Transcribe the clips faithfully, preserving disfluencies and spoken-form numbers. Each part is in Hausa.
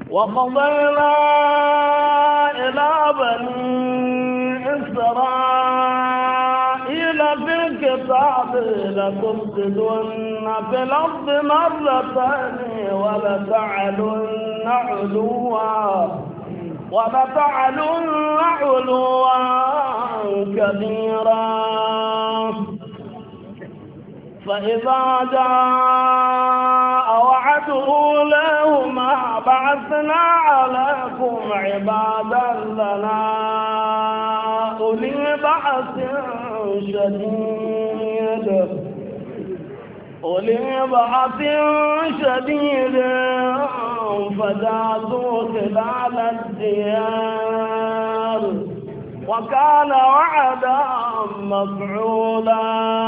وقضينا إلى بني إسرائيل في الكتاب لتفسدن في الأرض مرتين ولتعلن علوا ولتعلن علوا كبيرا فإذا جاء وعد أولاهما بعثنا عليكم عبادا لنا أولي بأس شديد أولي بأس شديد فجاسوا خلال الديار وكان وعدا مفعولا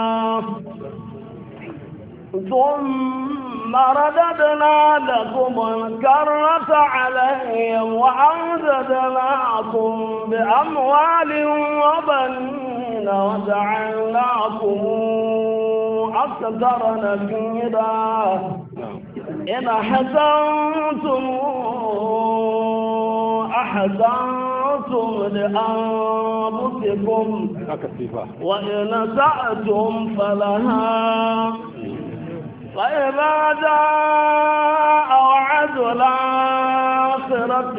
ثم رددنا لكم الكرة عليهم وأمددناكم بأموال وبنين وجعلناكم أكثر نفيرا إن أحسنتم أحسنتم لأنفسكم وإن سأتم فلها فإذا جاء وعد الآخرة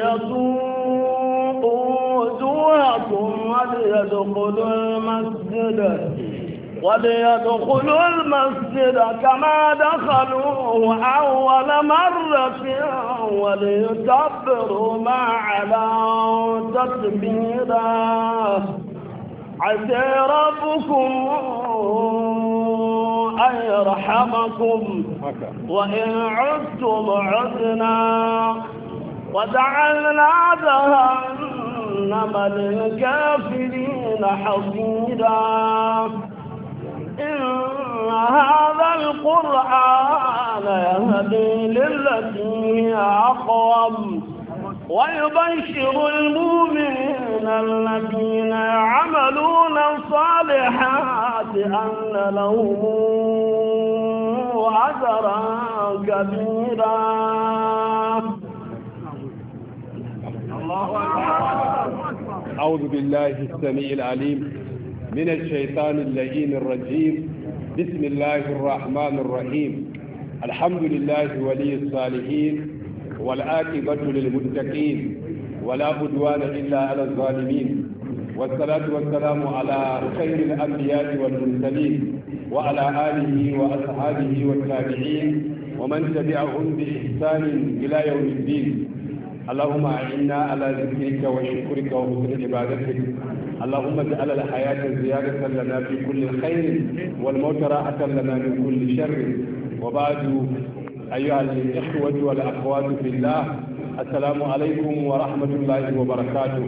ليسوءوا وجوهكم وليدخلوا المسجد وليدخلوا المسجد كما دخلوه أول مرة وليتبروا ما علوا تتبيرا عسى ربكم أن يرحمكم وإن عدتم عدنا وجعلنا جهنم للكافرين حصيرا إن هذا القرآن يهدي للتي هي أقوم ويبشر المؤمنين الذين يعملون الصالحات أن لهم أجرا كبيرا. أعوذ بالله السميع العليم من الشيطان اللعين الرجيم. بسم الله الرحمن الرحيم. الحمد لله ولي الصالحين والعاقبة للمتقين ولا عدوان إلا على الظالمين، والصلاة والسلام على خير الأنبياء والمرسلين وعلى آله وأصحابه والتابعين ومن تبعهم بإحسان إلى يوم الدين. اللهم أعنا على ذكرك وشكرك وحسن عبادتك. اللهم اجعل الحياة زيادة لنا في كل خير والموت راحة لنا من كل شر. وبعد، أيها الإخوة والأخوات في الله، السلام عليكم ورحمة الله وبركاته.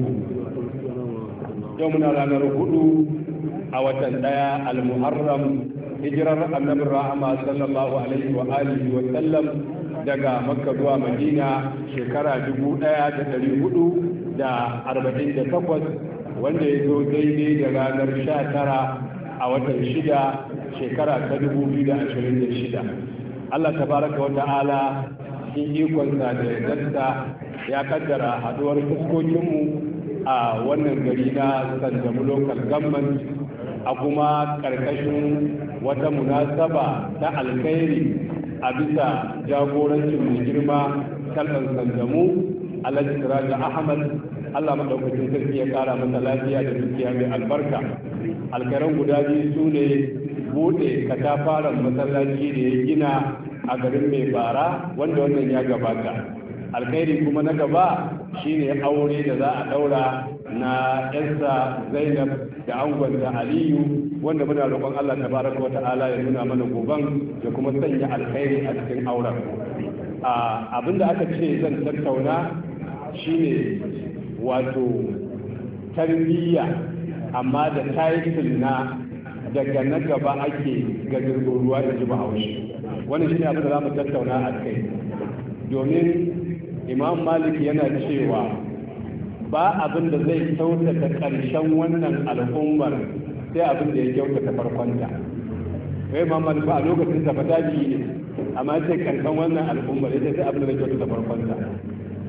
يومنا لنا ركض أو تندايا المحرم هجرة النبي الرحمة صلى الله عليه وآله وسلم daga Makka zuwa Madina shekara dubu ɗaya da ɗari hudu da arba'in da takwas, wanda ya zo daidai da ranar sha tara a watan shida shekara ta dubu biyu da ashirin da shida. Allah tabaraka wa ta'ala cikin ikonsa da yardarsa ya kaddara haduwar fuskokinmu a wannan gari na Sandamu Local Government a kuma karkashin wata munasaba ta alkhairi a bisa jagorancin mai girma kalban Sandamu Alhaji Siraj Ahmad. Allah madaukakin sarki ya kara masa lafiya da dukiya mai albarka. Alkaran guda biyu su ne bude katafaren masallaci da ya gina a garin Mai Bara, wanda wannan ya gabata. Alkhairi kuma na gaba shine aure da za a daura na yarsa Zainab da angonta Aliyu, wanda muna roƙon Allah tabaraka wa ta'ala ya nuna mana goban da kuma sanya alkhairi a cikin auren. Abinda aka ce zan tattauna shine wato tarbiyya, amma da title na daga na gaba ake ga ruwa da ji bahaushe. Wannan shine abin da za mu tattauna a kai, domin Imam Malik yana cewa ba abin da zai kyautata ƙarshen wannan al'ummar sai abin da ya kyautata farkonta. Wai Imam Malik ba a lokacin sa fata ne, amma sai ƙarshen wannan al'ummar ita sai abin da ya kyautata farkonta.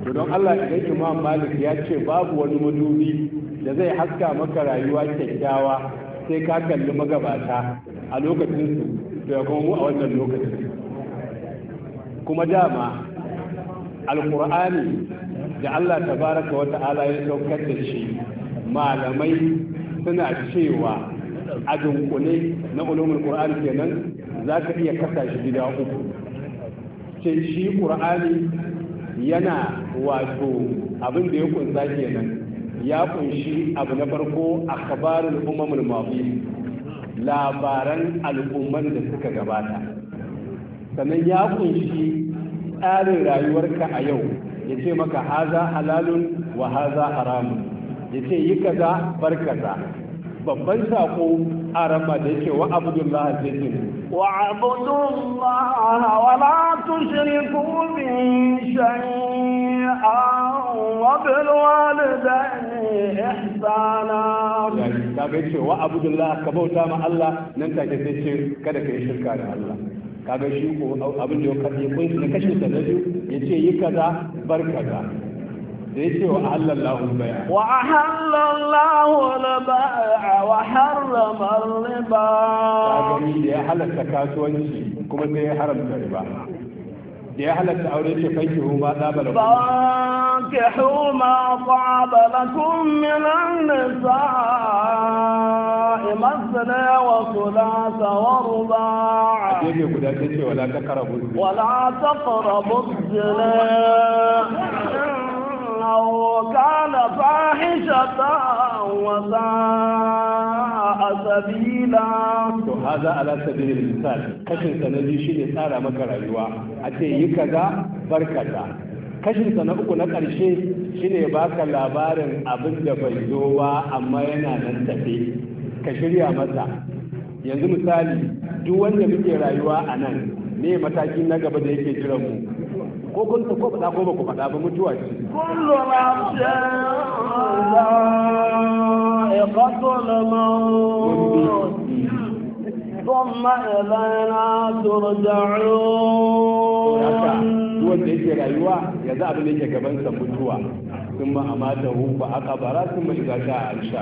to don Allah idan Imam Malik ya ce babu wani madubi da zai haska maka rayuwa kyakkyawa sai ka kalli magabata a lokacin su to ya kuma mu a wannan lokacin kuma dama alqur'ani da Allah tabaraka wa ta'ala ya saukar da shi malamai suna cewa a dunkule na ulumul qur'an kenan za ka iya kasa shi gida uku ce shi qur'ani yana wato abin da ya kunsa kenan ya kunshi abu na farko akhbarul umamul madi labaran al'umman da suka gabata sannan ya kunshi tsarin rayuwarka a yau ya ce maka haza halalun wa haza haramun ya ce yi kaza bar kaza babban sako a rama da yake wa abdullah cikin wa abdullah wa la tushriku bi shay'an wa bil walidayni ihsana ya kaga ce wa abdullah ka bauta ma Allah nan take sai ce kada ka yi shirka da Allah kaga shi ko abin da ya kace kun na kashin sa da yace yi kaza bar kaza da ya ce wa ahallallahu bai'a wa ahallallahu al-bai'a wa harrama ar-riba gani da ya halatta kasuwanci kuma sai ya haramta riba da ya halatta aure ce fankihu ma tsaba lakum fankihu ma tsaba lakum min an-nisa'i masna wa thulatha wa ruba' a gefe guda ta ce wala taqrabu wala taqrabu zina وكان فاحشة وساء سبيلا to haza ala sabilil misal kashin sanadi shine tsara maka rayuwa a ce yi kaza barkata kashin sa na uku na karshe shine baka labarin abin da bai zo ba amma yana nan tafe ka shirya masa yanzu misali duk wanda muke rayuwa a nan ne mataki na gaba da yake jiran mu ko kun ko faɗa ko ba ku faɗa ba mutuwa ce kullu nafsin dha'iqatul maut thumma ilayna turja'un duk wanda yake rayuwa ya za abin da yake gaban sa mutuwa sun ma amata hu ba aka bara sun ma iza ta aisha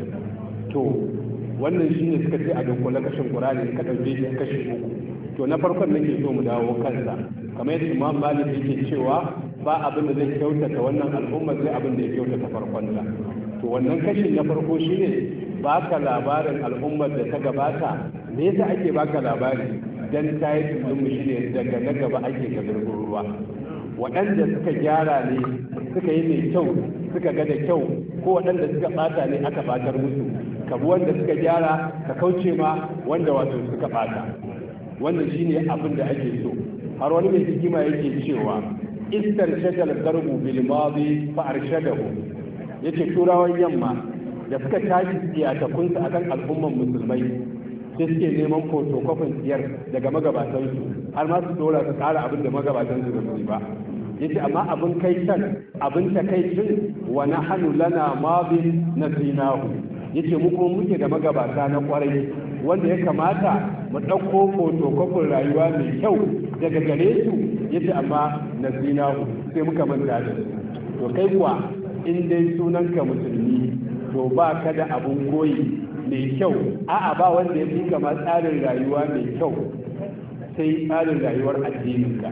to wannan shine suka ce a dunkule kashin Qur'ani ka dauke shi kashi uku to na farkon nake so mu dawo kansa kamar yadda Imam Malik yake cewa ba abin da zai kyautata wannan al'umma sai abin da ya kyautata farkonta to wannan kashin na farko shine baka labarin al'ummar da ta gabata me yasa ake baka labari dan tayi tullum shine daga na gaba ake ga ruwa waɗanda suka gyara ne suka yi mai kyau suka ga da kyau ko waɗanda suka ɓata ne aka ɓatar musu ka bi wanda suka gyara ka kauce ma wanda wato suka ɓata wannan shine abin da ake so har wani mai hikima yake cewa istar shagal garbu bil madi fa arshadahu yace turawan yamma da suka tashi tsiyatakun su akan al'umman musulmai sai suke neman photocopy siyar daga magabatan su har ma su dora su kara abin da magabatan su ba su ba yace amma abin kai can abin takaicin wa nahnu lana madin nasinahu yace mu kuma muke da magabata na kwarai wanda ya kamata mu ɗauko fotokofin rayuwa mai kyau daga gare su yace amma na zinahu sai muka manta da to kai kuwa in dai sunanka musulmi to ba ka da abun koyi mai kyau a'a ba wanda ya fi kama tsarin rayuwa mai kyau sai tsarin rayuwar addininka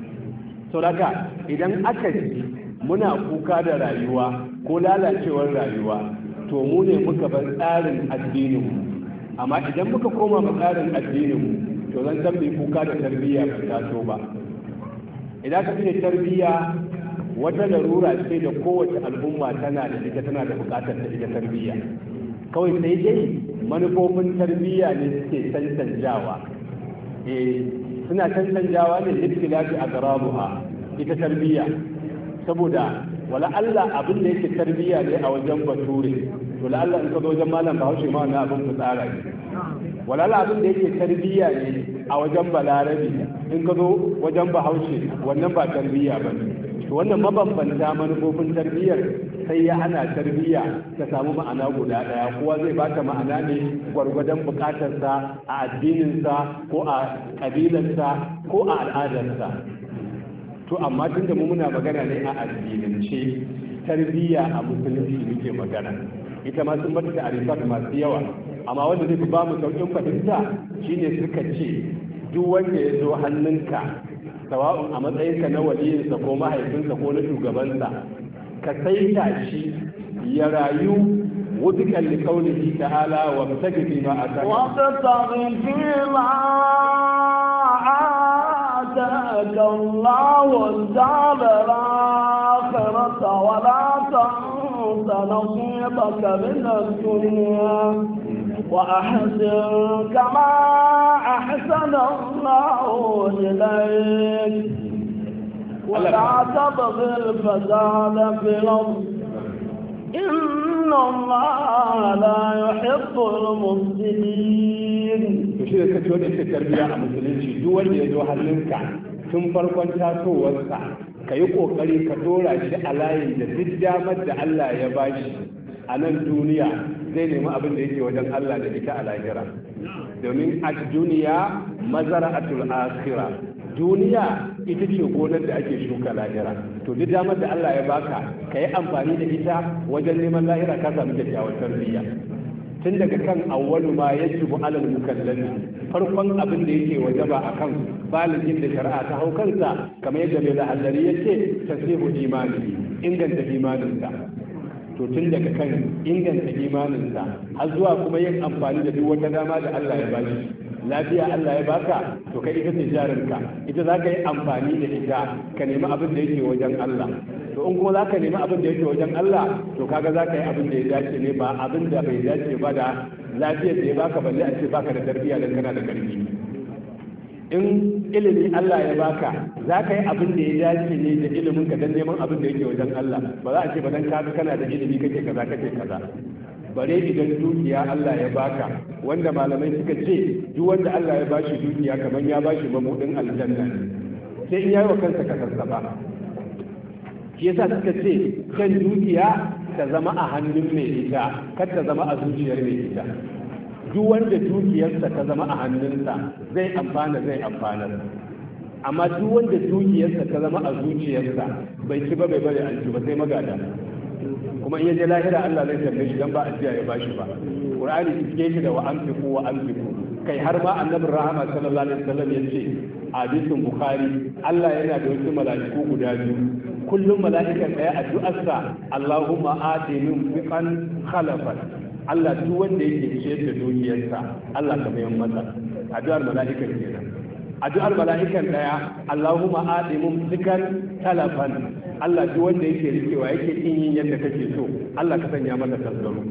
saboda idan aka ji muna kuka da rayuwa ko lalacewar rayuwa to mu ne muka bar tsarin addininmu amma idan muka koma mu tsarin addininmu to zan san bai kuka da tarbiyya ba taso ba idan ka ce tarbiyya wata larura ce da kowace al'umma tana da ita tana da bukatar ta ita tarbiyya kawai sai dai manufofin tarbiyya ne suke cancanjawa eh suna cancanjawa ne littilafi a garabuha ita tarbiyya saboda wala Allah abin da yake tarbiyya ne a wajen bature to la Allah in ka zo wajen malam Bahaushe ma wannan abin fitsara ne wala Allah abin da yake tarbiyya ne a wajen balarabi in ka zo wajen Bahaushe wannan ba tarbiyya ba ne to wannan mabambanta manufofin tarbiyyar sai ya hana tarbiyya ta samu ma'ana guda daya kowa zai bata ma'ana ne gwargwadon bukatarsa a addininsa ko a kabilarsa ko a al'adarsa to to amma tun da mu muna magana ne a addinance tarbiyya a musulunci muke magana ita ma sun mata ta'arifat masu yawa amma wanda zai fi ba mu sauƙin fahimta shine suka ce duk wanda ya zo hannunka sawa'un a matsayinka na waliyinsa ko mahaifinsa ko na shugabansa ka saita shi ya rayu wudukan liƙaunihi ta'ala wa tagfi ma ataka wa tagfi ma آتاك الله الدار الآخرة ولا تنس نصيبك من الدنيا وأحسن كما أحسن الله إليك ولا تبغي الفساد في الأرض إن الله لا يحب المفسدين. وشيء كتير إنت تربية المسلمين دول يدو حلنك ثم فرقان تاسو وسع كيوكو قري كتورا شيء على الدنيا مد الله يباشي أنا الدنيا زي ما أبن ليجي وجن الله لك على جرا domin a duniya mazara'atul akhirah duniya ita ce gonar da ake shuka lahira to duk damar da Allah ya baka ka yi amfani da ita wajen neman lahira ka samu kyakkyawar tarbiyya tun daga kan awwalu ma yajibu alal mukallafi farkon abin da yake wajaba akan baligin da shari'a ta hau kansa kamar yadda mai lahallari yace tasihu imani inganta imaninsa to tun daga kan inganta imaninsa har zuwa kuma yin amfani da duk wata dama da Allah ya bashi lafiya Allah ya baka to kai ita ce jarinka ita za ka yi amfani da ita ka nemi abin da yake wajen Allah to in kuma za ka nemi abin da yake wajen Allah to kaga za ka yi abin da ya dace ne ba abin da bai dace ba da lafiyar da ya baka balle a ce baka da tarbiyya dan kana da karfi in ilimi Allah ya baka za ka yi abin da ya dace ne da ilimin ka dan neman abin da yake wajen Allah ba za a ce ba dan ka kana da ilimi kake kaza kake kaza bare idan dukiya Allah ya baka wanda malamai suka ce duk wanda Allah ya bashi dukiya kamar ya bashi mamudin aljanna sai in yayi wa kansa kasarsa ba shi yasa suka ce kan dukiya ta zama a hannun mai ita kar ta zama a zuciyar mai ita duk wanda dukiyarsa ta zama a hannunsa zai amfana zai amfana amma duk wanda dukiyarsa ta zama a zuciyarsa bai ci ba bai bari an ci ba sai magada kuma in yaje lahira Allah zai tambaye shi dan ba ajiya ya bashi ba Qur'ani cike shi da wa anfiqu wa anfiqu kai har ma annabi rahama sallallahu alaihi wasallam yace hadisin Bukhari Allah yana da wasu mala'iku guda biyu kullum mala'ikan daya addu'arsa Allahumma ati min fiqan khalafan Allah duk wanda yake ciyar da dukiyarsa Allah ka bayan masa addu'ar mala'ikan kenan addu'ar mala'ikan daya Allahumma ati min fiqan talafan Allah duk wanda yake rikewa yake kin yin yadda kake so Allah ka sanya masa tasgaro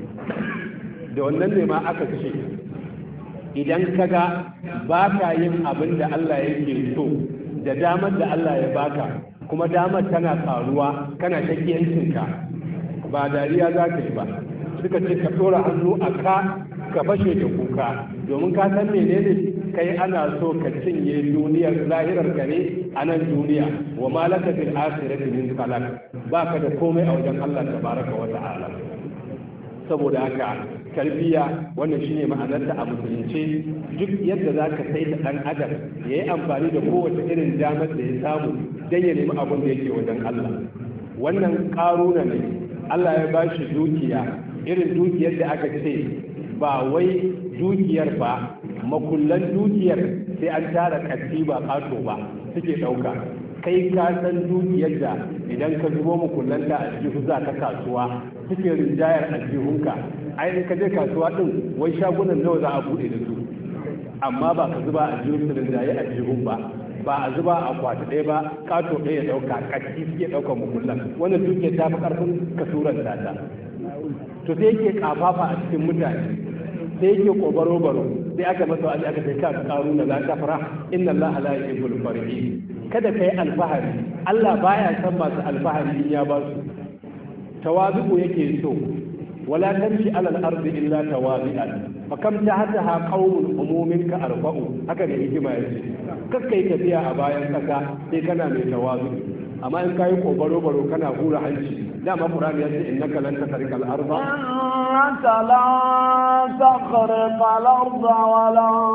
da wannan ne ma aka ce idan kaga ba ka yin abin da Allah yake so da damar da Allah ya baka kuma damar tana karuwa kana shakiyancinka ba dariya za ka yi ba suka ce ka tsora hannu a ka ka fashe da kuka domin ka san menene kai ana so ka cinye duniyar lahirar ka ne a nan duniya wa malaka fil akhirati min khalaq baka da komai a wajen Allah tabaraka wa ta'ala saboda haka tarbiyya wannan shine ma'anar ta a musulunci duk yadda zaka sai da dan adam yayi amfani da kowace irin damar da ya samu dan ya nemi abin da yake wajen Allah wannan karuna ne Allah ya bashi dukiya irin dukiyar da aka ce ba wai dukiyar ba makullan dukiyar sai an tara katti ba kato ba suke ɗauka kai ka san dukiyar da idan ka zubo makullanta a jihu za ta kasuwa suke rinjayar aljihunka ai in ka je kasuwa din wai shagunan nawa za a buɗe da su amma ba ka zuba a jihun su rinjaye a jihun ba ba a zuba a kwata ɗaya ba kato ɗaya ya ɗauka katti suke ɗaukar makullan wannan dukiyar ta fi ƙarfin kasuran ta to sai yake kafafa a cikin mutane sai yake kobaro baro sai aka masa wa'azi aka ce ka karu na la tafra inna Allah la yuhibbul farihin kada kai alfahari Allah baya san masu alfahari in ya ba su tawazu yake so wala tamshi ala al-ardi illa tawabi'an fa kam tahtaha qawmun umumin ka arba'u haka ne hikima yace kakkai tafiya a bayan kasa sai kana mai tawazu amma in kayi kobaro baro kana hura hanci dama Qur'ani yace innaka lan takhriqa al-arda innaka lan takhriqa al-arda wa lan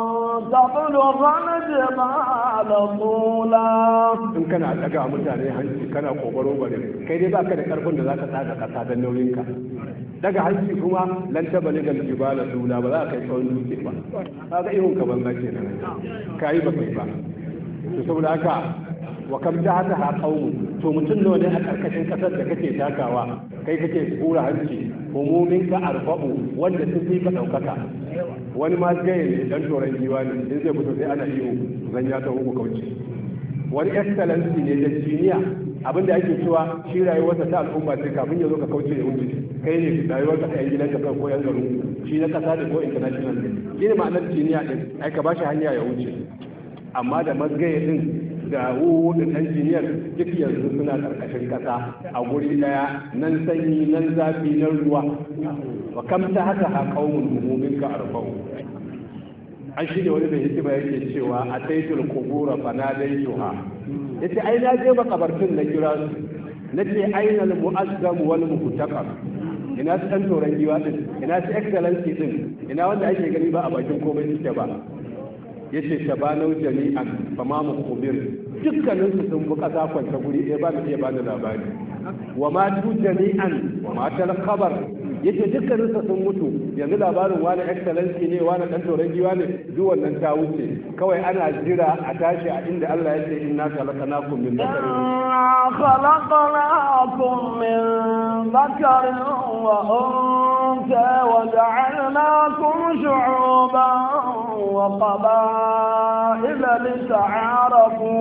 تبلغ الجبال طولا in kana daga mutane hanci kana kobaro bare kai dai baka da karfin da zaka tsaka kasa da nauyinka daga hanci kuma lan tabaligal jibala dula ba za ka kai tsawon dutse ba kaga ihun ka banza kenan kai ba kai ba to saboda haka wa kam ta haka ha qaumu to mutum nawa ne a karkashin kasar da kake takawa kai kake tsura hanci umumin ka arba'u wanda sun fi ka daukaka wani ma gaye ne dan toran giwa ne in zai fito sai ana iyo zan ya ta huku kauce wani excellency ne da jiniya abinda ake cewa shi rayuwarsa ta al'umma ce kafin ya zo ka kauce ya wuce kai ne rayuwarka ta yan gidanka kan ko yan garin shi na kasa da ko international ne shi ne ma'anar jiniya din ai ka bashi hanya ya wuce amma da mazgaye din da wudin injiniyar duk yanzu suna karkashin kasa a guri daya nan sanyi nan zafi nan ruwa wa kam ta haka ha qaumun mu'min ka arba'u an shi ne wani da hikima yake cewa a taitul kubura fa nadaituha yace ai na je makabartin na kira su nace aina al mu'azzam wal muhtaqar ina su dan toran giwa din ina su excellency din ina wanda ake gani ba a bakin komai suke ba yace shabanau jami'an fa ma mukhbir dukkanin su sun bi kasa kwanta guri ɗaya ba mu iya ba da labari wa ma tu jami'an wa ma tal khabar yace dukkanin su sun mutu yanzu labarin wani excellency ne wani dan toran giwa ne duk wannan ta wuce kawai ana jira a tashi a inda Allah ya ce inna khalaqnakum min dhakarin khalaqnakum min dhakarin wa unsa wa ja'alnakum shu'uban wa qaba'ila lita'arafu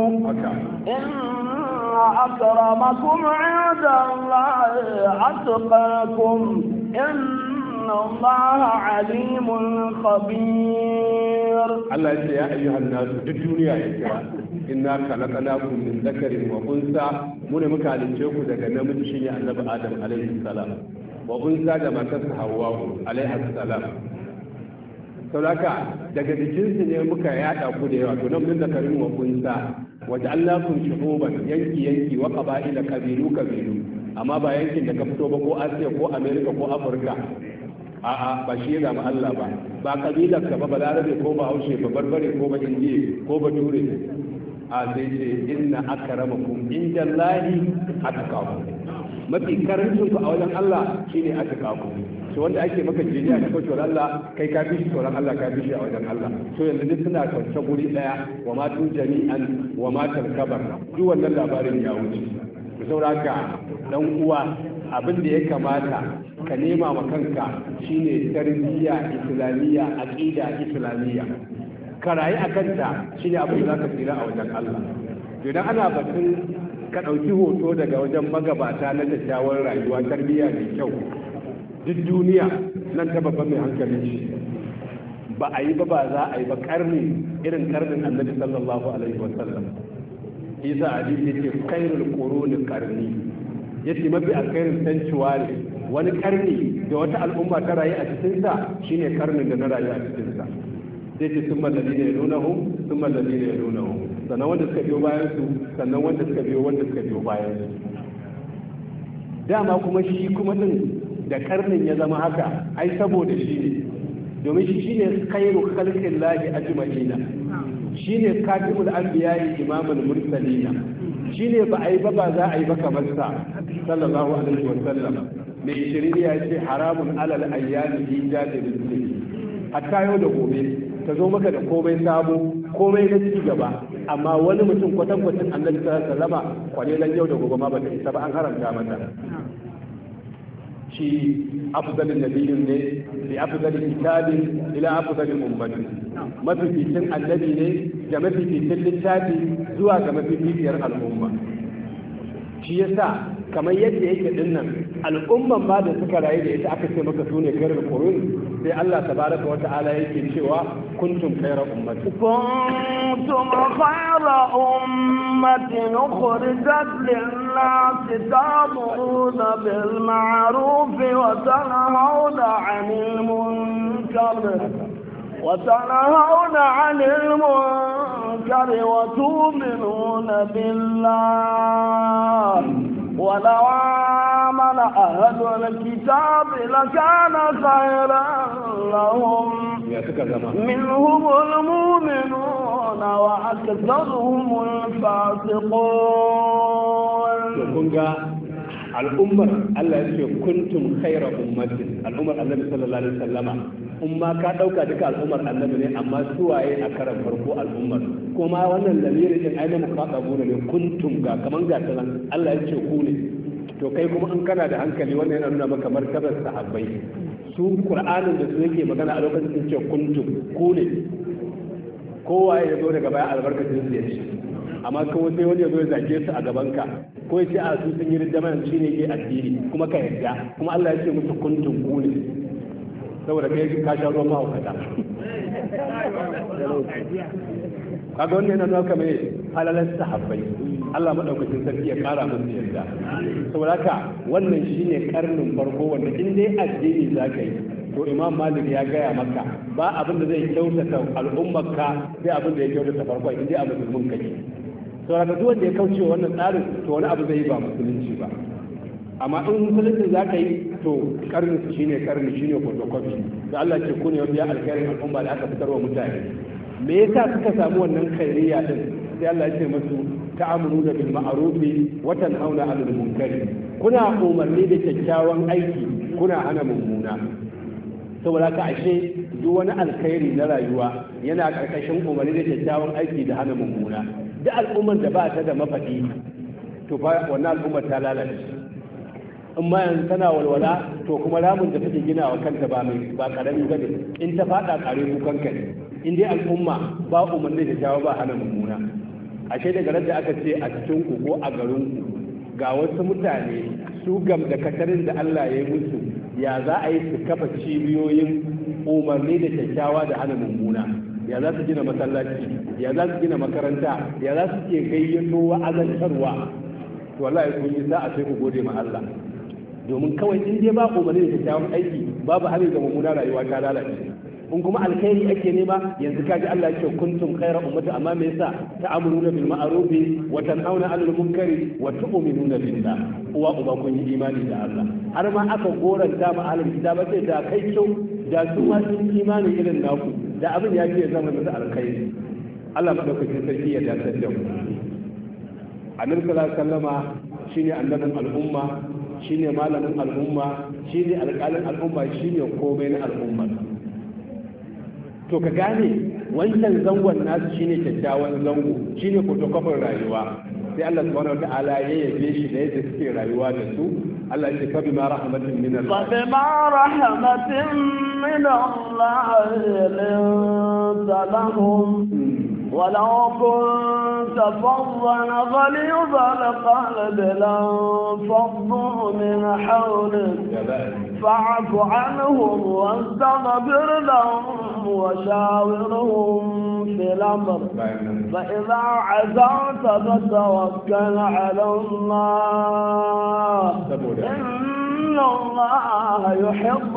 inna akramakum 'inda Allahi atqakum إن الله عليم خبير الله يا أيها الناس الدنيا يا إنا خلقناكم من ذكر وأنثى من مكان جوكو daga namiji shine annabi Adam alaihi salam wa unsa da matarsa Hawwa alaihi salam saboda daga jikinsu ne muka yada ku da yawa to nan min zakarin wa unsa wa ja'alnakum shu'uban yanki yanki wa qaba'ila qabilu qabilu amma ba yankin da ka fito ba ko Asiya ko America ko Afirka a'a ba shi ga mu Allah ba ba kabilar ka ba balarabe ko ba haushe ba barbare ko ba indiye ko ba ture a sai ce inna akramakum indallahi atqakum mafi karancin ku a wajen Allah shine atqakum to wanda ake maka jiniya da kawai Allah kai ka fi shi tsoron Allah ka fi shi a wajen Allah to yanzu duk suna kwance guri daya wa ma tun jami'an wa ma talkabar duk wannan labarin ya wuce to saboda dan uwa abin da ya kamata ka nema ma kanka shine tarbiyya islamiyya aqida islamiyya ka rayu a kanta shine abin da zaka tsira a wajen Allah idan ana batun ka dauki hoto daga wajen magabata na kyakkyawar rayuwa tarbiyya mai kyau duk duniya nan ta babban mai hankali shi ba a yi ba ba za a yi ba karni irin karnin annabi sallallahu alaihi wasallam isa hadisi yace khairul quruni qarni yace mafi alkhairin sanctuary wani karni da wata al'umma ta rayu a cikin sa shine karnin da na rayu a cikin sa sai ce summa alladhina yalunahum summa alladhina yalunahum sannan wanda suka biyo bayan su sannan wanda suka biyo wanda suka biyo bayan su dama kuma shi kuma din da karnin ya zama haka ai saboda shi ne domin shi shine khairu khalqin lahi ajma'ina shine katibul anbiya'i imamul mursalina shine ba ai ba ba za a yi ba kamar sa sallallahu alaihi wa sallam mai shirin ya ce haramun alal ayyami ijadi rizqi hatta yau da gobe ta zo maka da komai sabo komai na ci gaba amma wani mutum kwatankwacin annabi sallallahu alaihi wa sallama kwalelan yau da gobe ma ba ta isa ba an haramta mata shi afdalin nabiyin ne bi afdalin kitabin ila afdalin ummati mafificin annabi ne da mafificin littafi zuwa ga mafificiyar al'umma shi yasa kamar yadda yake dinnan al'umman ma da suka rayu da ita aka ce maka sune kairul qurun sai Allah tabaraka wa ta'ala yake cewa kuntum khayra ummati kuntum khayra ummatin ukhrijat lin-nasi ta'muruna bil ma'ruf wa tanhauna 'anil munkar wa tanhauna 'anil munkar wa tu'minuna billah ولو آمن أهل الكتاب لكان خيرا لهم ya suka zama minhumul mu'minuna wa aktharuhumul fasiqun. to kun ga al'ummar Allah ya ce kuntum khayra ummatin, al'ummar Annabi sallallahu alaihi wasallama in ma ka dauka duka al'ummar Annabi ne, amma suwaye a karan farko al'ummar, kuma wannan lamiri din ainihin muqaddabun ne kuntum ga kaman ga talan Allah ya ce ku ne. To kai kuma in kana da hankali wannan yana nuna maka martabar sahabbai, su Qur'anin da su yake magana a lokacin sun ce kuntum ku ne, kowa ya zo daga baya albarkacin su ya ce, amma kawai sai wani ya zo ya zage su a gaban ka ko ya ce a su sun yi riddaman shi ne ke addini kuma ka yarda, kuma Allah ya ce musu kuntum ku ne, saboda kai ka sha ruwan mahaukata. Kaga wannan yana nuna kamar halalar sahabbai, Allah madaukakin sarki ya kara musu yarda. Saboda haka wannan shine karnin farko wanda in dai addini zaka yi to Imam Malik ya gaya maka ba abin da zai kyautata al'ummarka sai abin da ya kyautata farko in dai a musulmin kake. Saboda duk wanda ya kauce wannan tsarin to wani abu zai yi ba musulunci ba. Amma in musulunci zaka yi to karnin su shine karni shine photocopy. Da Allah ce ku ne ya alkhairin al'umma da aka fitarwa mutane. Me yasa suka samu wannan khairiyya din? Sai Allah ya ce musu ta'amuruna bil ma'rufi wa tanhauna 'anil munkari, kuna umarni da kyakkyawan aiki kuna hana mummuna. Saboda ka ashe duk wani alkhairi na rayuwa yana karkashin umarni da kyakkyawan aiki da hana mummuna. Duk al'ummar da ba ta da mafaɗi to fa wannan al'ummar ta lalace. In ma yanzu tana walwala to kuma ramin da take gina wa kanta ba mai ba karami bane, in ta fada kare kukan kai. In dai al'umma ba umarni da kyakkyawa ba hana mummuna. Ashe daga da aka ce a cikin ku ko a garin ku ga wasu mutane su gam da katarin da Allah ya yi musu, ya za a yi su kafa cibiyoyin umarni da kyakkyawa da hana mummuna, ya za su gina masallaci, ya za su gina makaranta, ya za su ke gayyato wa'azantarwa. To wallahi kun yi sa'a sai ku gode ma Allah, domin kawai in dai ba umarni da kyakkyawan aiki babu hali ga mummuna rayuwa ta lalace. In kuma alkhairi ake nema yanzu kaji Allah yake kuntum khayra ummati, amma me yasa ta'amuruna bil ma'rufi wa tanhauna 'anil munkari wa tu'minuna billah. Uwa uba kun yi imani da Allah, har ma aka goranta ma ahlul kitaba sai da kai kyau da su ma sun imani irin naku da abin ya ce zama musu alkhairi. Allah madaukakin sarki ya dace da mu. Annabi sallallahu alaihi wasallama shine annabin al'umma, shine malamin al'umma, shine alƙalin al'umma, shine komai na al'umma. To ka gane wancan zangon nasu shine kyakkyawan zango, shine fotokofin rayuwa. Sai Allah subhanahu wataala ya yabe shi da yadda suke rayuwa da su. Allah ya ce fa bima rahmatin min Allah, fa bima rahmatin min Allah linta lahum ولو كنت فظا غليظ القلب لانفضوا من حولك فاعف عنهم واستغفر لهم وشاورهم في الامر فاذا عزمت فتوكل على الله ان الله يحب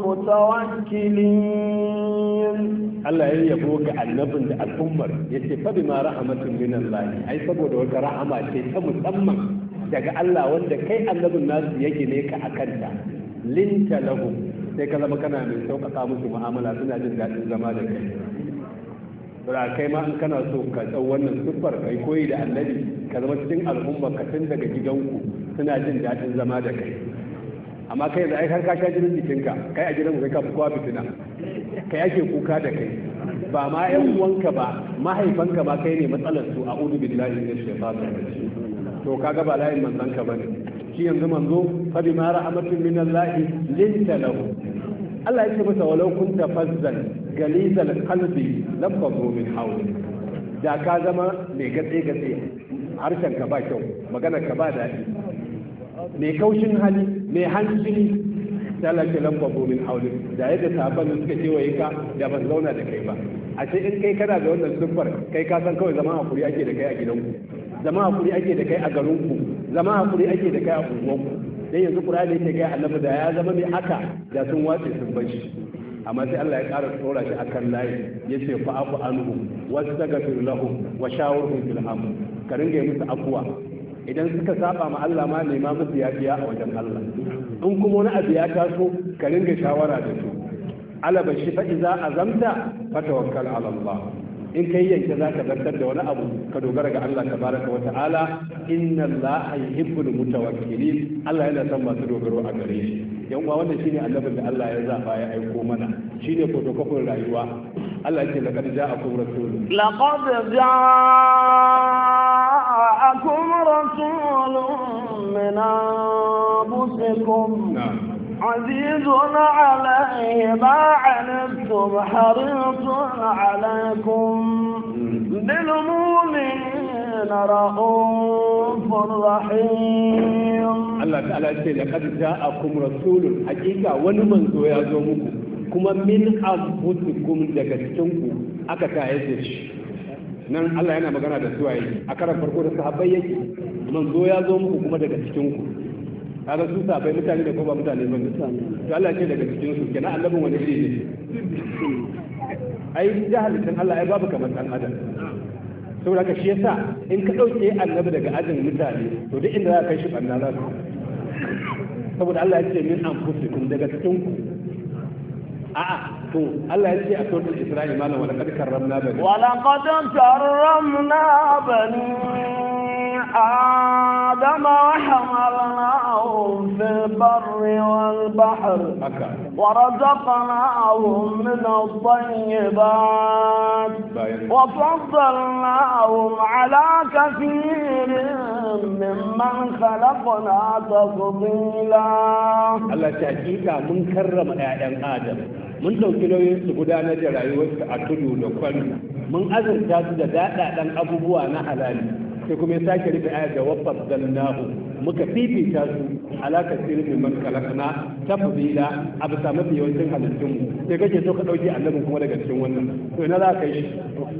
المتوكلين. Allah ya yabo ga annabin da al'ummar ya ce fa bima rahmatin min Allah, ai saboda wata rahama ce ta musamman daga Allah wanda kai annabin nasu yake ne ka akanta, linta lahu sai ka zama kana mai sauƙaƙa musu mu'amala, suna jin daɗin zama da kai. Bara kai ma in kana so ka tsau wannan siffar kai koyi da annabi, ka zama cikin al'umma ka tun daga gidanku suna jin daɗin zama da kai. Amma kai da ai har ka sha jinin jikinka, kai a gidanku kai ka fi kowa fitina, kai ake kuka da kai, ba ma yan uwanka ba, mahaifanka ma kai ne matsalar su. A'udhu billahi minash shaitanir rajim. To kaga ba layin manzon ka bane shi, yanzu manzo fa bima rahmatin min Allah linta lahu. Allah yake masa walau kunta fazzan galizal qalbi lam fadhu min hawli, da ka zama mai gatse gatse, harshen ka ba kyau, magana ka ba daɗi, mai kaushin hali, mai hancini, talaka lamba min hauli, da yadda sahabban suka kewaye ka da ban zauna da kai ba. A ce in kai kana da wannan siffar, kai ka san kawai zama hakuri ake da kai a gidanku, zama hakuri ake da kai a garinku, zama hakuri ake da kai a unguwanku. Dan yanzu Qur'ani yake kai annabi da ya zama mai haka da sun wace sun bar shi. Amma sai Allah ya ƙara tsora shi akan layi, yace fa'afu anhum wastaghfir lahum wa shawirhum fil amr. Ka ringa musu afwa, idan suka saba ma Allah ma nema musu yafiya a wajen Allah. In kuma wani abu ya taso ka ringa shawara da su, alaba shi fa iza azamta fatawakkal ala Allah in kai yanke zaka zartar da wani abu ka dogara ga Allah tabaraka wa ta'ala inna Allah yuhibbul mutawakkilin Allah yana son masu dogaro a gare shi yan uwa wannan shine annabin da Allah ya zaba ya aiko mana shine fotokofin rayuwa Allah ya ce laqad ja'akum rasulun laqad ja'akum rasulun min anfusikum عزيز عليه ما عنتم حريص عليكم بالمؤمنين رؤوف رحيم الله تعالى يقول لقد جاءكم رسول حقيقة ونمن زويا زومكم كما من أنفسكم daga cikinku aka tayar da shi nan Allah yana magana da suwaye a karan farko da sahabbai yake manzo ya zo muku kuma daga cikinku kaga su sabai mutane da kuma mutane ba mutane to Allah ce daga cikin su kenan annabin wani iri ne ai jahilin Allah ai babu kamar dan adam saboda ka shi yasa in ka dauke annabi daga ajin mutane to duk inda za ka kai shi banna za su saboda Allah ya ce min anfusikum daga cikin ku a'a to Allah ya ce a suratul Isra'i malam wala kad karramna bani wala qad karramna bani آدم وحملناهم في البر والبحر ورزقناهم من الطيبات وفضلناهم على كثير ممن خلقنا تفضيلا الله تحقيقا من كرم آدم آدم mun ɗauki nauyin su gudanar da rayuwarsu a tudu da kwano mun azurta su da daɗaɗen abubuwa na halali sai kuma ya sake rufe ayar da waffas dalnahu muka fifita su alaka sirrin man kalakna tafdila a bisa mafi yawancin halittun mu sai kake so ka dauke annabin kuma daga cikin wannan to ina za ka yi shi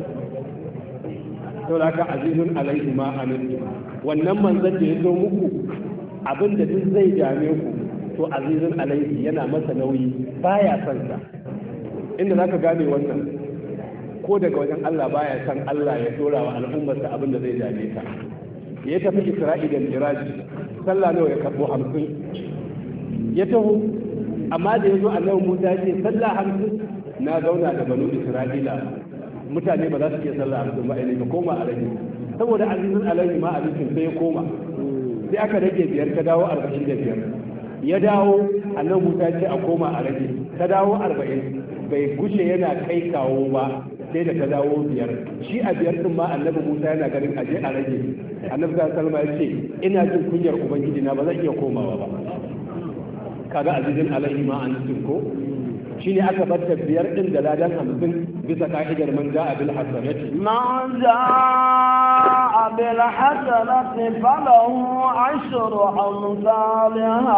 to laka azizun alaihi ma anantu wannan manzon da ya zo muku abin da duk zai dame ku to azizun alaihi yana masa nauyi baya son sa inda zaka gane wannan ko daga wajen Allah baya san Allah ya dora wa al'ummarsa abin da zai dame ta ya tafi Isra'i da Miraj sallah nawa ya karbo hamsin ya taho amma da yazo Annabi Musa ya ce sallah hamsin na zauna da banu Isra'ila mutane ba za su iya sallah hamsin ba ai ka koma a rage saboda azizun alaihi ma abincin sai ya koma sai aka rage biyar ta dawo arba'in da biyar ya dawo Annabi Musa ya ce a koma a rage ta dawo arba'in bai gushe yana kai kawo ba sai da ta dawo biyar shi a biyar din ma annabi Musa yana ganin aje a rage annabi sallallahu alaihi ya ce ina jin kunyar ubangiji na ba zan iya komawa ba kaga azizin alaihi ma an ko shine aka bar biyar din da ladan hamsin bisa ka'idar man ja'a bil hasanati man ja'a bil hasanati falahu ashru amsalha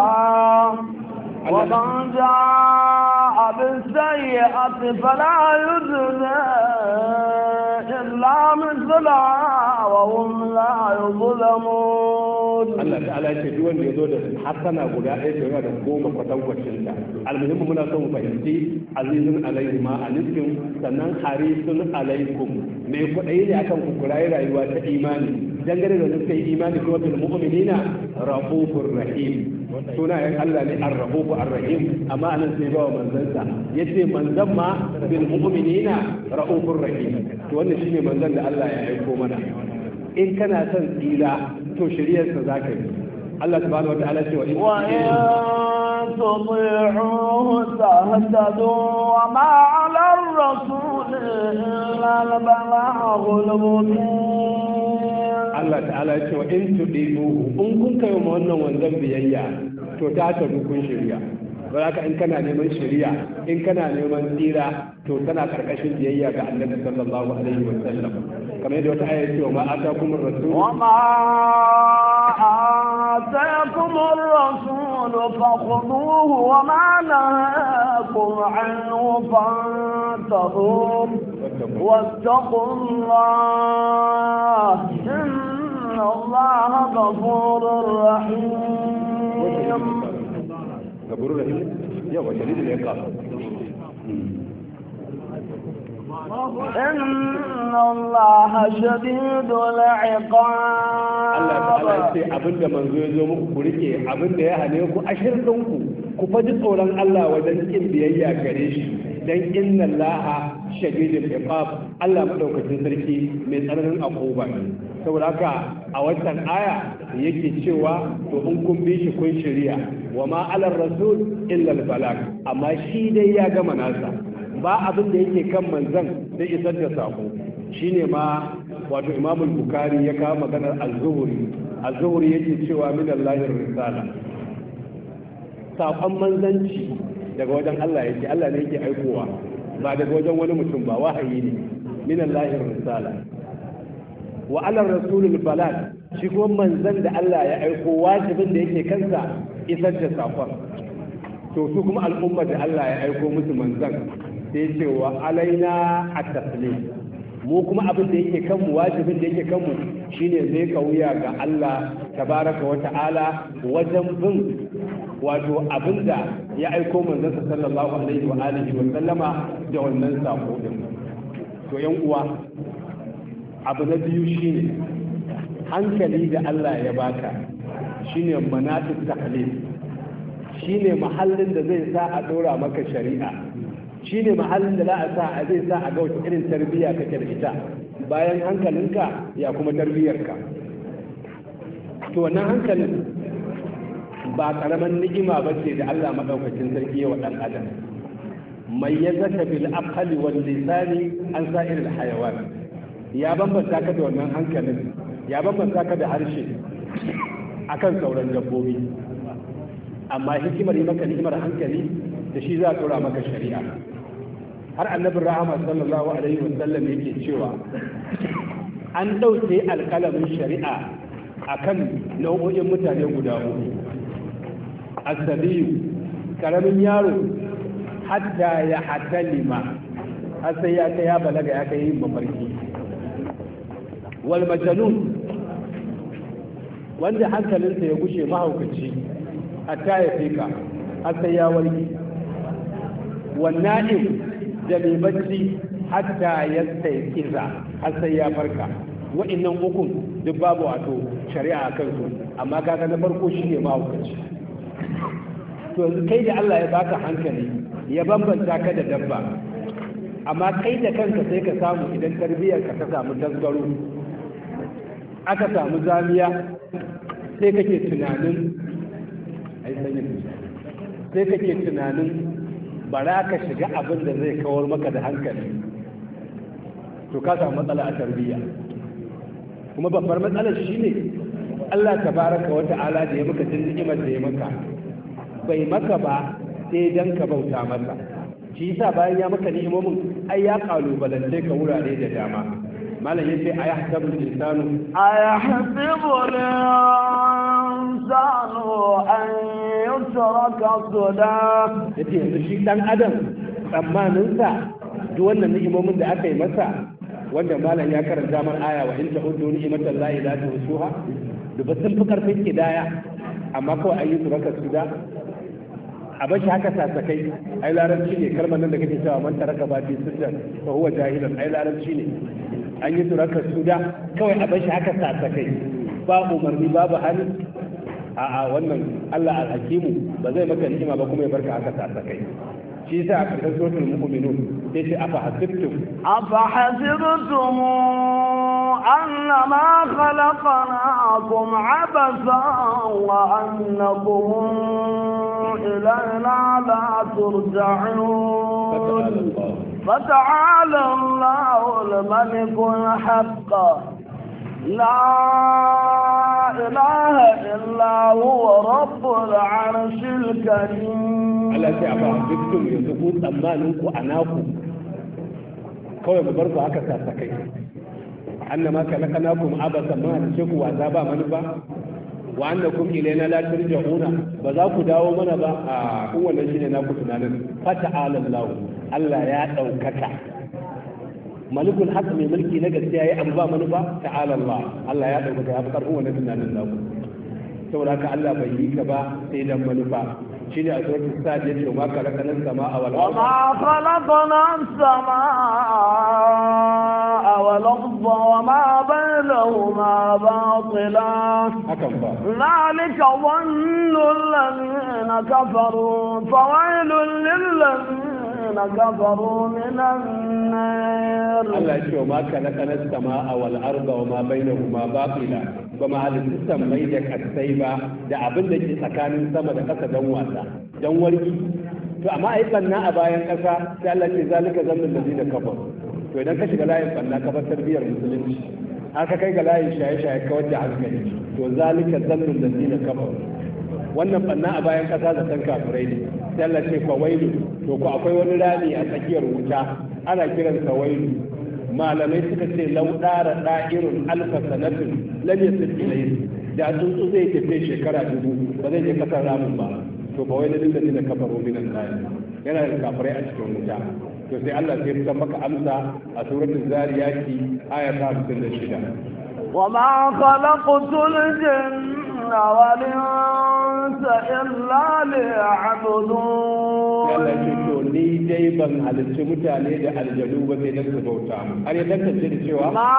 ومن جاء بالسيئة فلا يجزى إلا مثلها وهم لا يظلمون الله تعالى يقول لي يقول حسنا غدا ɗaya yana da goma kwatankwacin ta almuhimmi muna son fahimci azizun alaihi ma anikum sannan harisun alaikum me kuɗai ne akan ku kurayi rayuwa ta imani dangane da suka yi imani kuma bil mu'minina rahufur rahim sunayen Allah ne ar-rahufu ar-rahim amma anan sai ba wa manzansa yace manzan ma bil mu'minina rahufur rahim to wannan shine manzan da Allah ya aiko mana in kana son tsira to shiriyar sa zaka yi Allah subhanahu wataala ce wa in تطيعوه تهتدوا وما على الرسول إلا البلاغ المبين Allah ta'ala ya ce wa in tudihu in kun kai wa wannan wanzan biyayya to ta ta kun shari'a baraka in kana neman shari'a in kana neman tsira to tana karkashin biyayya ga Annabi sallallahu alaihi wa sallam kamar yadda wata aya ce wa ma atakum ar-rasul wa ma atakum ar-rasul fakhudhuhu wa ma nahakum anhu fantahu wattaqu Allah inna Allah ghafurur rahim غفور رحيم يوم شديد العقاب إن الله شديد العقاب Allah ta'ala ya ce abinda manzo ya zo muku ku rike abinda ya hane ku ashirkan ku ku faji tsoron Allah wajen kin biyayya gare shi dan inna allaha shadidul iqab Allah madaukakin sarki mai tsananin akuba ne saboda haka a wannan aya yake cewa to in kun bi shi kun shirya wa ma alar rasul illa al balag amma shi dai ya gama nasa ba abin da yake kan manzon da isar da sako shine ma wato Imam Bukhari ya kawo maganar az-Zuhri az-Zuhri yake cewa min Allahir risala sakon manzanci daga wajen Allah yake Allah ne yake aikowa ba daga wajen wani mutum ba wahayi ne min Allahir risala wa ala rasulul balad shi kuma manzan da Allah ya aiko wajibin da yake kansa isar da sakon to su kuma al'umma da Allah ya aiko musu manzan sai ce wa alaina at-taslim mu kuma abin da yake kanmu wajibin da yake kanmu shine zai kauya ga Allah tabaraka wa ta'ala wajen bin wato abinda ya aiko manzon sallallahu alaihi wa alihi wa sallama da wannan sako din to yan uwa abu na biyu shine hankali da Allah ya baka shine manatut taklif shine mahallin da zai sa a dora maka shari'a shine mahallin da za a sa a zai sa a ga wata irin tarbiyya kake da ita bayan hankalinka ya kuma tarbiyyarka to wannan hankalin ba karaman ni'ima ba ce da Allah madaukakin sarki wa dan adam mai yazaka bil aqli wal lisani an sa'ir al hayawan ya bambanta ka da wannan hankalin ya bambanta ka da harshe akan sauran dabbobi amma hikimar yi maka ni'imar hankali da shi za a tura maka shari'a har annabin rahama sallallahu alaihi wasallam yake cewa an ɗauke alƙalamin shari'a akan nau'o'in mutane guda hudu asabiyu karamin yaro hatta ya hatalima har sai ya kai ya balaga ya kai yin mafarki wal majnun wanda hankalinsa ya gushe mahaukaci hatta ya fika har sai ya warke wannan da mai bacci hatta ya kiza har sai ya farka wa'annan hukun duk babu wato shari'a a kansu amma kaga na farko shine mahaukaci to yanzu kai da Allah ya baka hankali ya bambanta ka da dabba amma kai da kanka sai ka samu idan tarbiyyar ka ta samu tasgaro aka samu zamiya sai kake tunanin ai sanin sai kake tunanin bara ka shiga abin da zai kawar maka da hankali to ka samu matsala a tarbiyya kuma babbar matsalar shine Allah tabaraka wa ta'ala da ya maka jin ni'imar da ya maka bai maka ba sai dan ka bauta masa shi yasa bayan ya maka ni'imomin ai ya kalubalance ka wurare da dama malam yace ayahsabu al-insanu ayahsabu al-insanu an yutraka suda yace yanzu shi dan adam tsammanin sa duk wannan ni'imomin da aka yi masa wanda malam ya karanta man aya wa in ta'uddu ni'matan la ilaha illa da ba sun fi karfin kidaya amma kawai an yi turaka suda a bashi haka sasakai ai larabci ne kalmar nan da kake cewa man taraka ba fi sujjan fa huwa jahilan ai larabci ne an yi turaka suda kawai a bashi haka sasakai ba umarni babu hali a'a wannan Allah al-hakimu ba zai maka ni'ima ba kuma ya barka haka sasakai shi yasa a cikin suratul mu'minun sai ce afa hasibtum afa hasibtum annama khalaqnakum abasan wa annakum ilayna la turja'un fata'ala Allahu al-malik al-haqq لا إله إلا هو رب العرش الكريم Allah sai a ba dukkan yanzu ku tsammanin ku a naku kawai mu bar ku haka sasakai annama khalaqnakum abasa ma da ku wasa ba manufa wa annakum ilayna la turja'una ba za ku dawo mana ba a kun wannan shine naku tunanin fata'ala Allah Allah ya daukaka malikul haq mai mulki na gaskiya yayi abu ba manufa ta'ala Allah Allah ya dauka ya fi karfin wannan tunanin naku saboda haka Allah bai yi ka ba sai dan manufa shine a suratul sad yace ma khalaqna as-samaa wal arda ma khalaqna as-samaa wal arda wa ma bainahuma batila hakan ba zalika dhannu alladhina kafaru fawailun lil ladhina الذين كفروا من النار الله يشوف ما خلقنا السماء والأرض وما بينهما باطلا وما halitta sammai da kasai ba da abin da ke tsakanin sama da ƙasa don wasa don warki to amma ai banna a bayan ƙasa sai Allah ce zalika zannul ladina kafaru to idan ka shiga layin banna ka bar tarbiyar musulunci haka kai ga layin shaye-shaye ka wajen hankali to zalika zannul ladina kafaru wannan banna a bayan ƙasa da san kafirai ne sai Allah ce fa wailu to ko akwai wani rami a tsakiyar wuta ana kiransa wailu malamai suka ce laudara da'irun alfa sanatin lam yasil ilayhi da tsuntsu zai tafi shekara dubu ba zai je kasar ramin ba to ba wai ladin da ne kafaro minan kai yana da kafirai a cikin wuta to sai Allah sai ya maka amsa a suratul zariyati aya ta hamsin da shida وما خلقت الجن والإنس إلا ليعبدون Allah ce to ni dai ban halicci mutane da aljanu ba sai dan su bauta har ya tantance da cewa ما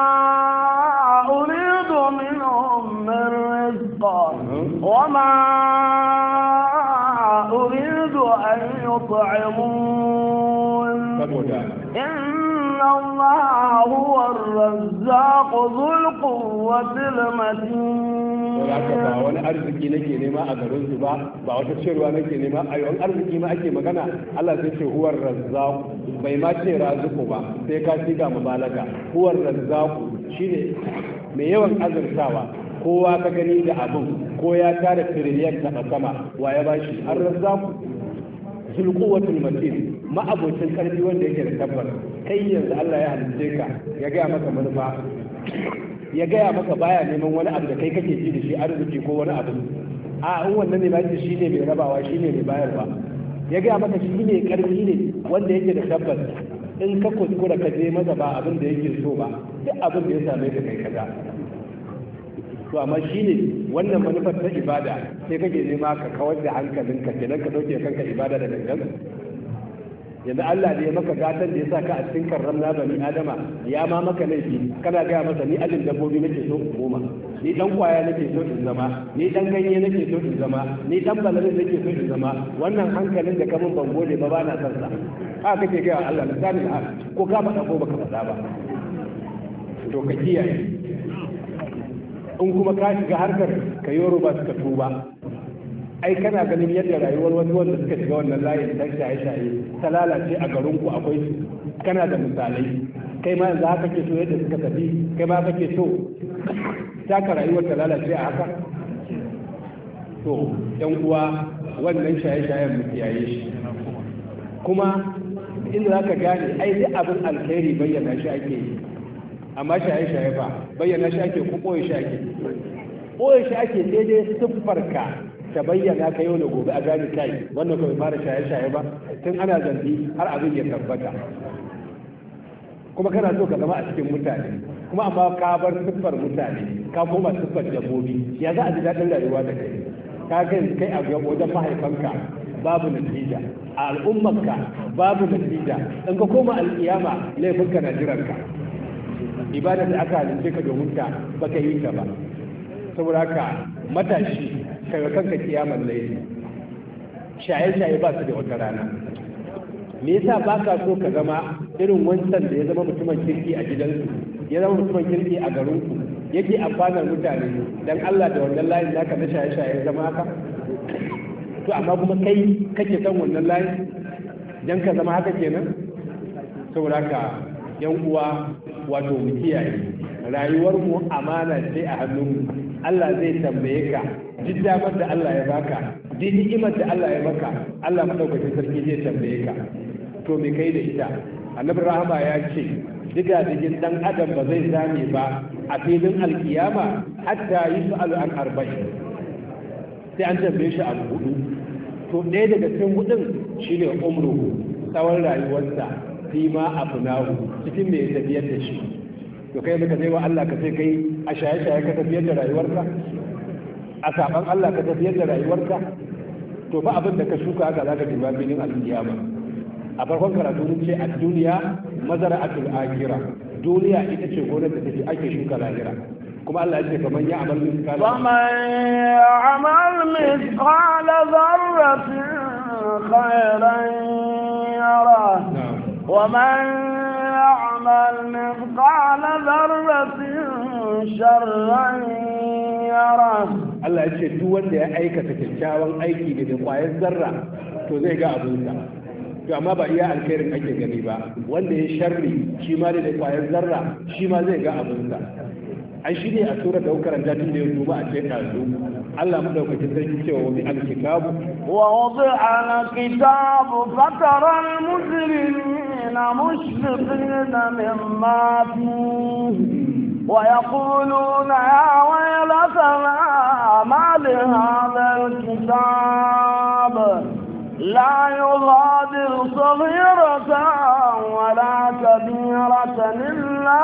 أريد منهم من رزق وما أريد أن يطعمون saboda إن الله هو الرزاق ذو القوة المتين haka ba wani arziki nake nema a garin su ba ba wata cewa nake nema a yawan arziki ma ake magana Allah sai ce huwar razzaq bai ma ce razuku ba sai ka shiga mubalaga huwar razzaq shine mai yawan azurtawa kowa ka gani da abin ko ya tara tiriliyan ta sama wa ya bashi ar razzaq zul quwwatul matin ma abocin karfi wanda yake da tabbas kai yanzu Allah ya halice ka ya ga maka manufa ya gaya maka baya neman wani abu da kai kake ji da shi arziki ko wani abu a in wannan ne baki shi ne mai rabawa shi ne mai bayarwa ya gaya maka shi ne karfi ne wanda yake da tabbas in ka kuskura ka je masa ba abin da yake so ba duk abin da ya same ka kai kaza to amma shi ne wannan manufar ta ibada sai kake nema ka kawar da hankalinka kenan ka dauke kanka ibada da gangan yanzu Allah ne ya maka gatan da ya sa ka a cikin karram na bani adama ya ma maka laifi kana gaya masa ni ajin dabbobi nake so in goma ni dan kwaya nake so in zama ni dan ganye nake so in zama ni dan balalin nake so in zama wannan hankalin da kamun ban gode ba ba na san sa haka kake gaya Allah misali da ko ka faɗa ko baka faɗa ba to ka kiyaye in kuma ka shiga harkar ka yi ba suka tuba ai kana ganin yadda rayuwar wasu wanda suka shiga wannan layin ta shaye-shaye ta lalace a garinku akwai su kana da misalai kai ma yanzu haka ke so yadda suka tafi kai ma kake so taka rayuwar ta lalace a haka to yan uwa wannan shaye-shayen mu kiyaye shi kuma inda zaka gane ai duk abin alkhairi bayyana shi ake yi amma shaye-shaye ba bayyana shi ake ko koyi shi ake koyi shi ake daidai siffarka ta bayyana ka yau da gobe a gani kai wannan bai fara shaye-shaye ba tun ana zanti har abin ya tabbata kuma kana so ka zama a cikin mutane kuma amma ka bar siffar mutane ka koma siffar dabbobi ya za a ji daɗin rayuwa da kai ka kai kai a wajen mahaifanka babu natija a al'ummarka babu natija in ka koma al'iyama laifinka na jiranka ibada da aka halice ka domin ta baka yi ta ba saboda haka matashi kaga kanka kiyamar laifi shaye-shaye ba su da wata rana me yasa ba ka so ka zama irin wancan da ya zama mutumin kirki a gidansu ya zama mutumin kirki a garinku yake amfanar mutane dan Allah da wannan layin naka na shaye-shaye zama haka to amma kuma kai kake son wannan layin dan ka zama haka kenan saboda haka yan uwa wato mu kiyaye rayuwar mu amana ce a hannunmu Allah zai tambaye ka duk damar da Allah ya baka duk ni'imar da Allah ya maka Allah madaukakin sarki zai tambaye ka to me kai da ita annabi rahama ya ce diga digin dan adam ba zai zame ba a filin alkiyama hatta yus'alu an arba'in sai an tambaye shi abu hudu to ɗaya daga cikin hudun shine umruhu tsawon rayuwarsa fi ma afnahu cikin me ya tafiyar da shi to kai baka zai wa Allah ka sai kai a shaye-shaye ka tafiyar da rayuwarka a saban Allah ka tafiyar da rayuwarka to ba abin da ka shuka haka zaka ji ba binin alkiyama a farkon karatu mun ce a duniya mazara'atul akhirah duniya ita ce gonar da take ake shuka lahira kuma Allah ya ce kaman ya amal miskala faman ya'mal mithqala dharratin khairan yara ومن يعمل مثقال ذرة شرا يره Allah ya ce duk wanda ya aikata kyakkyawan aiki da kwayar zarra to zai ga abinsa. To amma ba iya alkhairin ake gani ba, wanda ya sharri shi ma da kwayar zarra shi ma zai ga abinsa. An shi ne a tura da karanta tun da ya duba a ce ɗazu Allah madaukakin sarki cewa wani alkitabu wa wudi'a alkitabu fatara almujrimina mushfiqina mimma fihi ويقولون يا ويلتنا ما لهذا الكتاب لا يغادر صغيرة ولا كبيرة إلا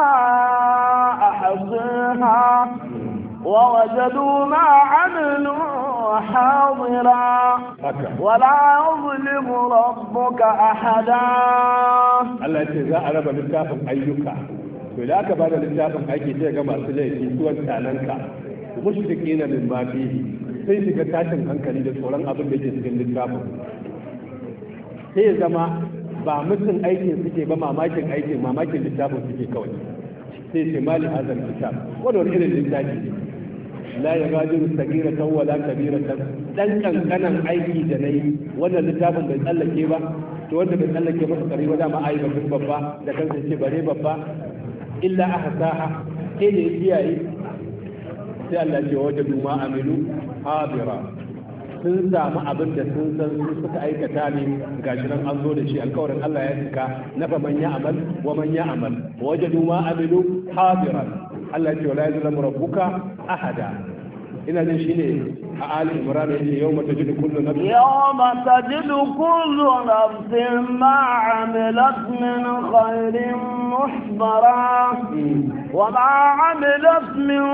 أحصيها ووجدوا ما عملوا حاضرا ولا يظلم ربك أحدا. الله يجزاء رب الكافر أيك to da aka bada littafin aiki sai ga masu laifi suwan talanka mushriki na min ma fihi sai shiga tashin hankali da tsoron abin da ke cikin littafin sai ya zama ba mutum aikin suke ba mamakin aikin mamakin littafin suke kawai sai ce mali hazal kitab wani wani irin littafi la ya gajiru sagiratan wala kabiratan dan kankanan aiki da nayi wannan littafin bai tsallake ba to wanda bai tsallake ba kare ba dama ai babba da kansa ce bare babba illa ahsaha sai da kiyaye sai Allah ce wajadu ma amilu habira sun samu abin da sun san su suka aikata ne gashi nan an zo da shi alƙawarin Allah ya cika na fa man ya'mal wa man ya'mal wajadu ma amilu habira Allah ce wala yazlamu rabbuka ahada ina jin shine a Ali Imran yace yawma tajidu kullu nafsin yawma tajidu kullu nafsin ma 'amilat min khairin muhdara wa ma 'amilat min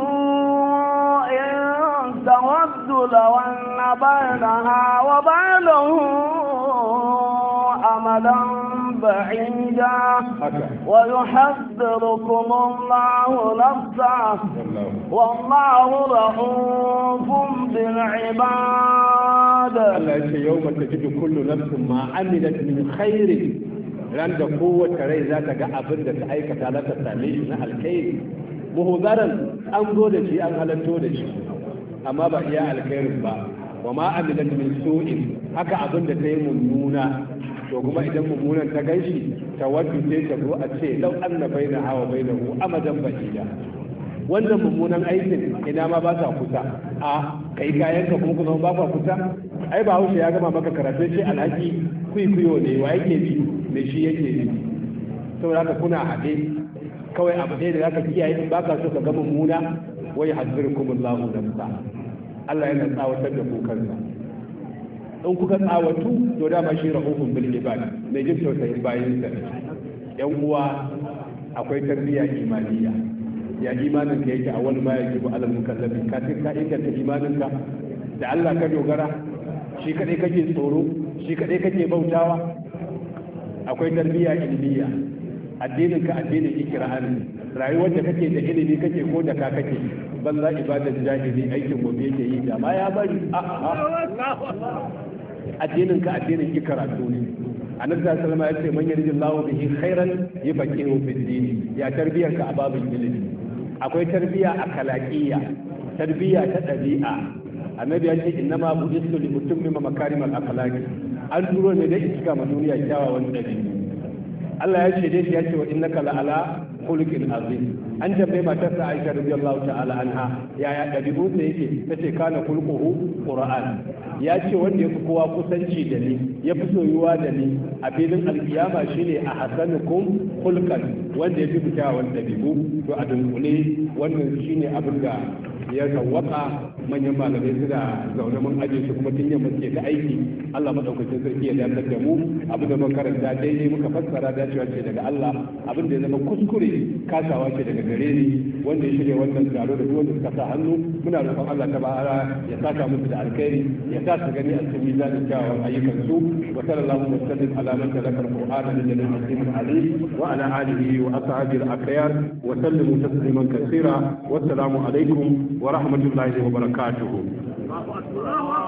su'in tawaddu law anna bainaha wa bainahu amalan بعيدا ويحذركم الله نفسه والله رؤوف بالعباد. الله يوم تجد كل نفس ما عملت من خير ran da kowace rai za ta ga abin da ta aikata za ta same shi na alkhairi muhuzaran an zo da shi an halatto da shi amma ba iya alkhairin ba wa ma amilat min su'in haka abin da ta yi mummuna to kuma idan mummunan ta ganshi ta waddu sai ta zo a ce lau anna baina hawa bainahu amadan ba'ida wannan mummunan aikin ina ma ba sa kusa a kai kayan ka kuma kuma ba sa kusa ai ba hausa ya gama maka karatu sai alhaki kuikuyo ne wa yake bi me shi yake bi saboda haka kuna haɗe kawai abu ɗaya da zaka kiyaye in baka so ka ga mummuna wai hazirkumullahu nafsa Allah yana tsawatar da ku kansa in kuka tsawatu to dama shi rahufun bil ibad mai jin tausayin bayin sa yan uwa akwai tarbiyya imaniya ya imanin ka yake a wani ma yake bu alal mukallafi ka ka inganta imanin ka da Allah ka dogara shi kadai kake tsoro shi kadai kake bautawa akwai tarbiyya ilmiya addinin ka addinin ikra'an rayuwar da kake da ilimi kake ko da ka kake banza ibadar jahili aikin gobe yake yi da ma ya bari a'a addinin ka addinin ki karatu ne annabi sallallahu alaihi wasallam ya ce man yarjillahu bihi khairan yufaqihu fid din ya tarbiyar ka a babin ilimi akwai tarbiya akhlaqiyya tarbiya ta dabi'a annabi ya ce innama budistu li mutummima makarimal akhlaqi an turo ne da iska ma duniya kyawawan dabi'u Allah ya ce dai ya ce wa innaka la ala khuluqin azim an tambaye matarsa Aisha radiyallahu ta'ala anha yaya dabi'u sa yake tace kana khuluquhu qur'an ya ce wanda ya fi kowa kusanci da ni ya fi soyuwa da ni a filin alkiyama shine a hasanukum khulqan wanda ya fi kyawawan dabi'u to a dunkule wannan shine abin da ya zawwaka manyan malamai suna zaune mun aje su kuma tun yamma suke ta aiki Allah madaukakin sarki ya dace da mu abin da muka karanta daidai muka fassara dacewa ce daga Allah abin da ya zama kuskure kasawa ce daga gare ni wanda ya shirya wannan taro da duk wanda suka sa hannu muna roƙon Allah ta'ala ya saka musu da alkhairi ya sa su gani a cikin mizanin kyawawan ayyukan su wa sallallahu wa sallam ala man talaka alqur'ana min ladun hakimin alim wa ala alihi wa ashabihi al-akhyar wa sallimu tasliman katsira wassalamu alaikum wa rahmatullahi wa barakatuhu.